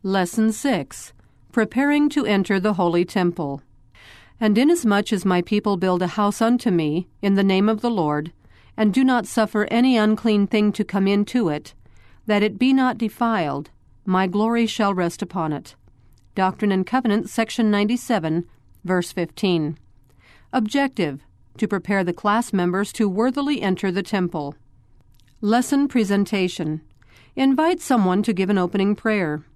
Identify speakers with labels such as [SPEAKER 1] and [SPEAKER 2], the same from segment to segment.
[SPEAKER 1] Lesson 6. Preparing to enter the Holy Temple. And inasmuch as my people build a house unto me in the name of the Lord, and do not suffer any unclean thing to come into it, that it be not defiled, my glory shall rest upon it. Doctrine and Covenants, section 97, verse 15. Objective: to prepare the class members to worthily enter the temple. Lesson presentation. Invite someone to give an opening prayer.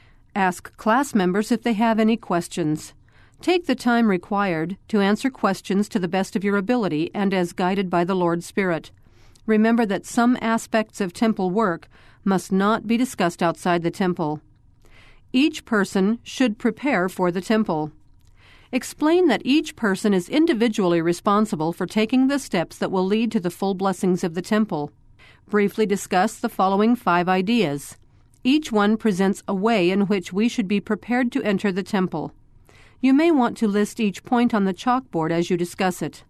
[SPEAKER 1] Ask class members if they have any questions. Take the time required to answer questions to the best of your ability and as guided by the Lord's Spirit. Remember that some aspects of temple work must not be discussed outside the temple. Each person should prepare for the temple. Explain that each person is individually responsible for taking the steps that will lead to the full blessings of the temple. Briefly discuss the following 5 ideas. Each one presents a way in which we should be prepared to enter the temple. You may want to list each point on the chalkboard as you discuss it.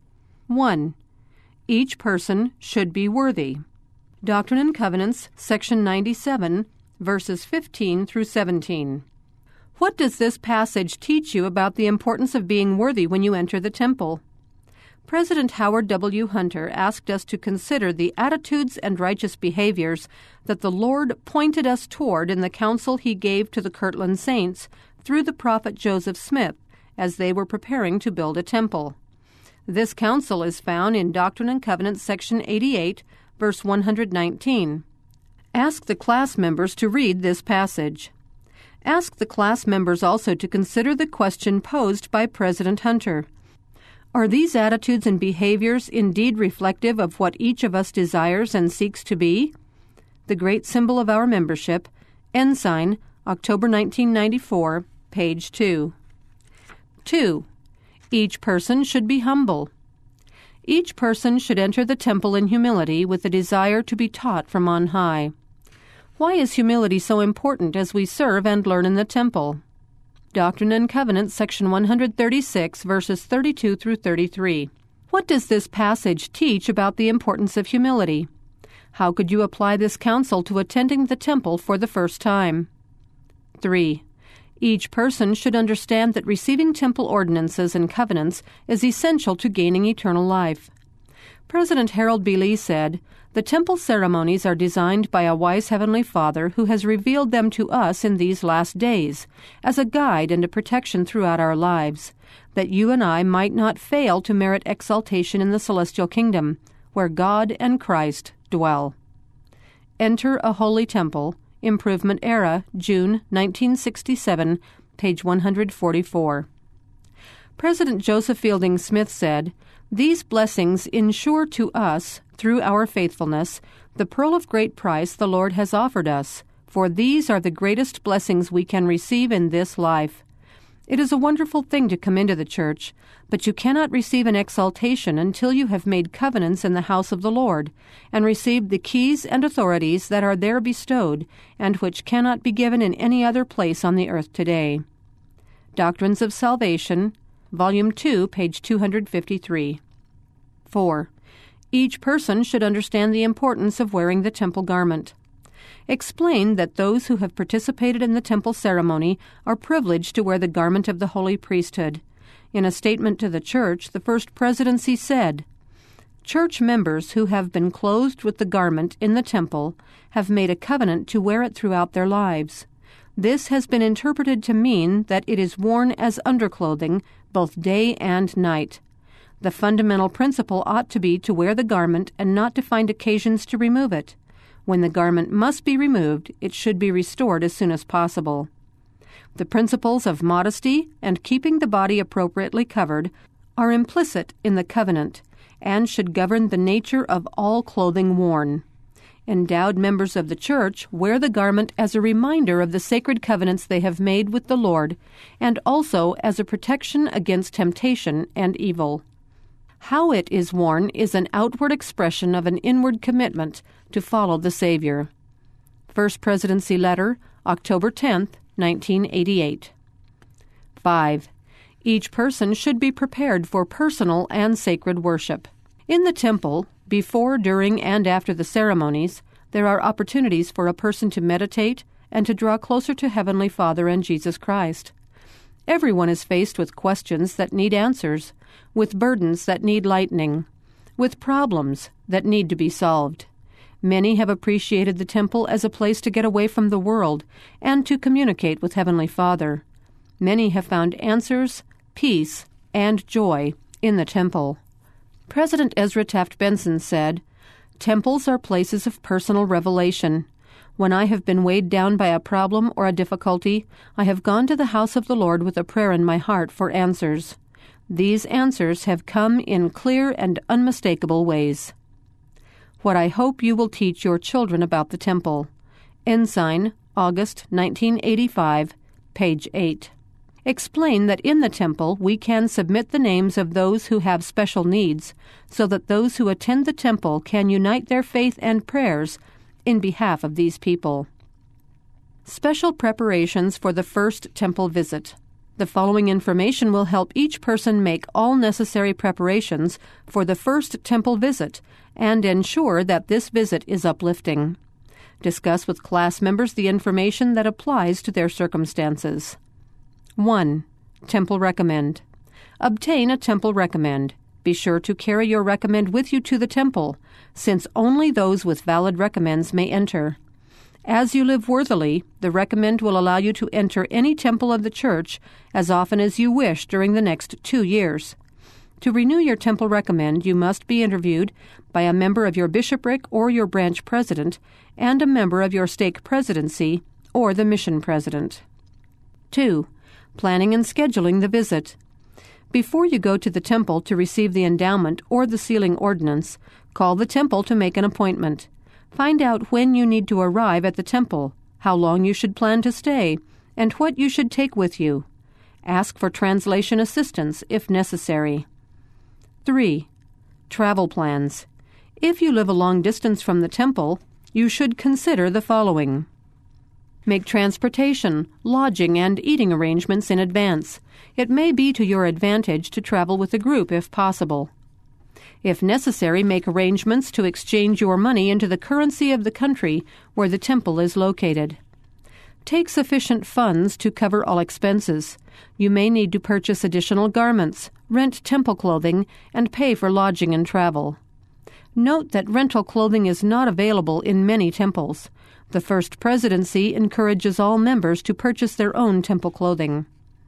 [SPEAKER 1] 1. Each person should be worthy. Doctrine and Covenants, section 97, verses 15 through 17. What does this passage teach you about the importance of being worthy when you enter the temple? President Howard W. Hunter asked us to consider the attitudes and righteous behaviors that the Lord pointed us toward in the counsel He gave to the Kirtland Saints through the prophet Joseph Smith as they were preparing to build a temple. This counsel is found in Doctrine and Covenants, section 88, verse 119. Ask the class members to read this passage. Ask the class members also to consider the question posed by President Hunter. Are these attitudes and behaviors indeed reflective of what each of us desires and seeks to be? The great symbol of our membership, Ensign, October 1994, page 2. 2. Each person should be humble. Each person should enter the temple in humility with the desire to be taught from on high. Why is humility so important as we serve and learn in the temple? Doctrine and Covenants, section 136, verses 32 through 33. What does this passage teach about the importance of humility? How could you apply this counsel to attending the temple for the first time? 3. Each person should understand that receiving temple ordinances and covenants is essential to gaining eternal life. President Harold B. Lee said, "The temple ceremonies are designed by a wise Heavenly Father who has revealed them to us in these last days, as a guide and a protection throughout our lives, that you and I might not fail to merit exaltation in the celestial kingdom, where God and Christ dwell." Enter a Holy Temple, Improvement Era, June 1967, page 144. President Joseph Fielding Smith said, "These blessings ensure to us, through our faithfulness, the pearl of great price the Lord has offered us, for these are the greatest blessings we can receive in this life." It is a wonderful thing to come into the church, but you cannot receive an exaltation until you have made covenants in the house of the Lord, and received the keys and authorities that are there bestowed, and which cannot be given in any other place on the earth today. Doctrines of Salvation, Volume 2, page 253. 4. Each person should understand the importance of wearing the temple garment. Explain that those who have participated in the temple ceremony are privileged to wear the garment of the holy priesthood. In a statement to the church, the First Presidency said, "Church members who have been clothed with the garment in the temple have made a covenant to wear it throughout their lives. This has been interpreted to mean that it is worn as underclothing both day and night. The fundamental principle ought to be to wear the garment and not to find occasions to remove it. When the garment must be removed, it should be restored as soon as possible. The principles of modesty and keeping the body appropriately covered are implicit in the covenant and should govern the nature of all clothing worn. Endowed members of the church wear the garment as a reminder of the sacred covenants they have made with the Lord, and also as a protection against temptation and evil. How it is worn is an outward expression of an inward commitment to follow the Savior." First Presidency Letter, October 10, 1988. 5. Each person should be prepared for personal and sacred worship. In the temple, before, during, and after the ceremonies, there are opportunities for a person to meditate and to draw closer to Heavenly Father and Jesus Christ. Everyone is faced with questions that need answers, with burdens that need lightening, with problems that need to be solved. Many have appreciated the temple as a place to get away from the world and to communicate with Heavenly Father. Many have found answers, peace, and joy in the temple. President Ezra Taft Benson said, "Temples are places of personal revelation. When I have been weighed down by a problem or a difficulty, I have gone to the house of the Lord with a prayer in my heart for answers. These answers have come in clear and unmistakable ways." What I hope you will teach your children about the temple. Ensign, August 1985, page 8. Explain that in the temple we can submit the names of those who have special needs, so that those who attend the temple can unite their faith and prayers in behalf of these people. Special preparations for the first temple visit. The following information will help each person make all necessary preparations for the first temple visit and ensure that this visit is uplifting. Discuss with class members the information that applies to their circumstances. 1. Temple Recommend. Obtain a temple recommend. Be sure to carry your recommend with you to the temple, since only those with valid recommends may enter. As you live worthily, the recommend will allow you to enter any temple of the church as often as you wish during the next 2 years. To renew your temple recommend, you must be interviewed by a member of your bishopric or your branch president and a member of your stake presidency or the mission president. 2. Planning and scheduling the visit. Before you go to the temple to receive the endowment or the sealing ordinance, call the temple to make an appointment. Find out when you need to arrive at the temple, how long you should plan to stay, and what you should take with you. Ask for translation assistance if necessary. 3. Travel plans. If you live a long distance from the temple, you should consider the following. Make transportation, lodging, and eating arrangements in advance. It may be to your advantage to travel with a group if possible. If necessary, make arrangements to exchange your money into the currency of the country where the temple is located. Take sufficient funds to cover all expenses. You may need to purchase additional garments, rent temple clothing, and pay for lodging and travel. Note that rental clothing is not available in many temples. The First Presidency encourages all members to purchase their own temple clothing.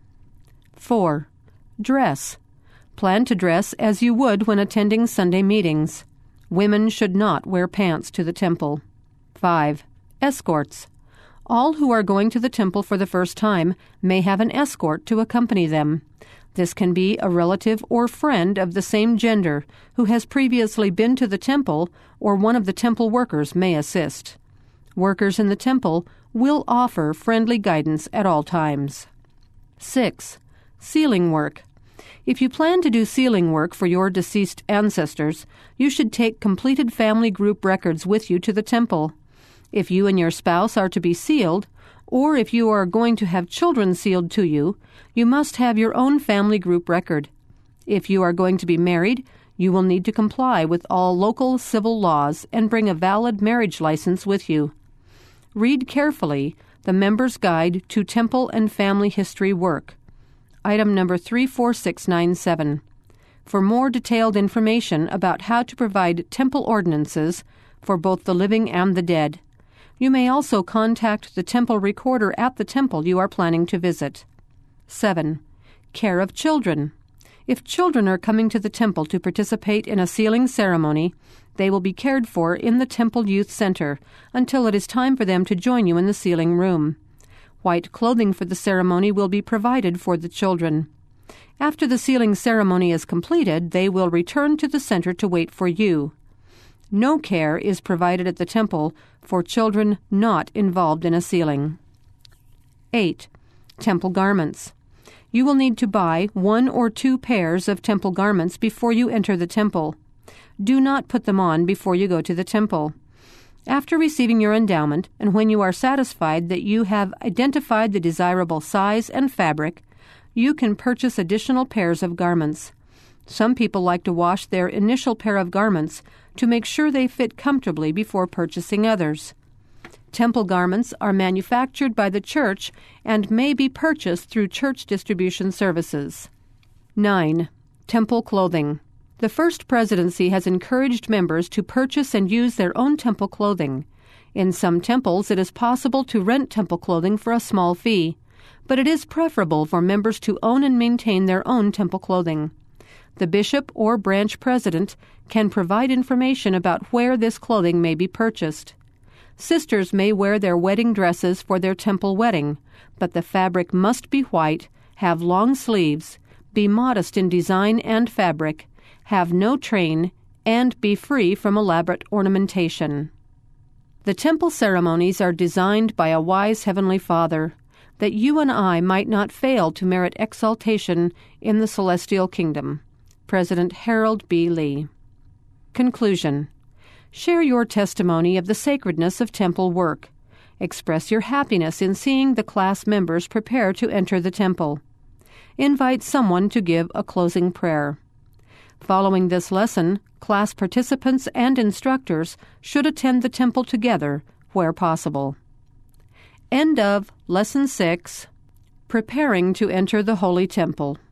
[SPEAKER 1] 4. Dress. Plan to dress as you would when attending Sunday meetings. Women should not wear pants to the temple. 5. Escorts. All who are going to the temple for the first time may have an escort to accompany them. This can be a relative or friend of the same gender who has previously been to the temple, or one of the temple workers may assist. Workers in the temple will offer friendly guidance at all times. 6. Sealing work. If you plan to do sealing work for your deceased ancestors, you should take completed family group records with you to the temple. If you and your spouse are to be sealed, or if you are going to have children sealed to you, you must have your own family group record. If you are going to be married, you will need to comply with all local civil laws and bring a valid marriage license with you. Read carefully the Member's Guide to Temple and Family History Work, item number 34697, for more detailed information about how to provide temple ordinances for both the living and the dead. You may also contact the temple recorder at the temple you are planning to visit. 7. Care of children. If children are coming to the temple to participate in a sealing ceremony, they will be cared for in the Temple Youth Center until it is time for them to join you in the sealing room. White clothing for the ceremony will be provided for the children. After the sealing ceremony is completed, they will return to the center to wait for you. No care is provided at the temple for children not involved in a sealing. 8. Temple garments. You will need to buy 1 or 2 pairs of temple garments before you enter the temple. Do not put them on before you go to the temple. After receiving your endowment, and when you are satisfied that you have identified the desirable size and fabric, you can purchase additional pairs of garments. Some people like to wash their initial pair of garments to make sure they fit comfortably before purchasing others. Temple garments are manufactured by the church and may be purchased through church distribution services. 9. Temple clothing. The First Presidency has encouraged members to purchase and use their own temple clothing. In some temples, it is possible to rent temple clothing for a small fee, but it is preferable for members to own and maintain their own temple clothing. The bishop or branch president can provide information about where this clothing may be purchased. Sisters may wear their wedding dresses for their temple wedding, but the fabric must be white, have long sleeves, be modest in design and fabric, have no train, and be free from elaborate ornamentation. The temple ceremonies are designed by a wise Heavenly Father, that you and I might not fail to merit exaltation in the celestial kingdom. President Harold B. Lee. Conclusion. Share your testimony of the sacredness of temple work. Express your happiness in seeing the class members prepare to enter the temple. Invite someone to give a closing prayer. Following this lesson, class participants and instructors should attend the temple together where possible. End of Lesson 6, Preparing to Enter the Holy Temple.